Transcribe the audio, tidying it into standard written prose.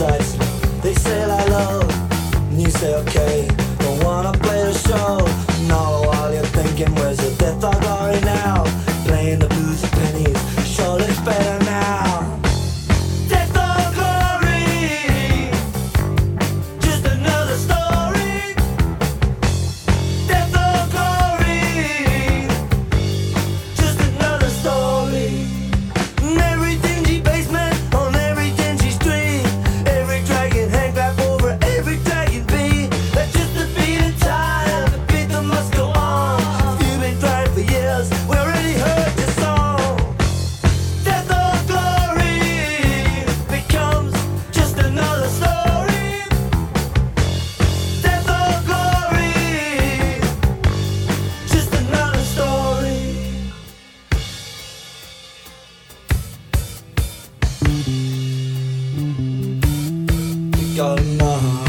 sights. They say I love, and you say okay. Don't wanna play the show. No, all you're thinking was a death or glory now. Playing the blues and pennies, surely it's better now. Death or glory, just another story. Death or glory, just another story. In every dingy basement, on every dingy street, every dragon hang back over every dragon beat. That's just the beat of time, the beat that must go on. If you've been trying for years, we already heard your song. Death or glory becomes just another story. Death or glory, just another story. You got enough.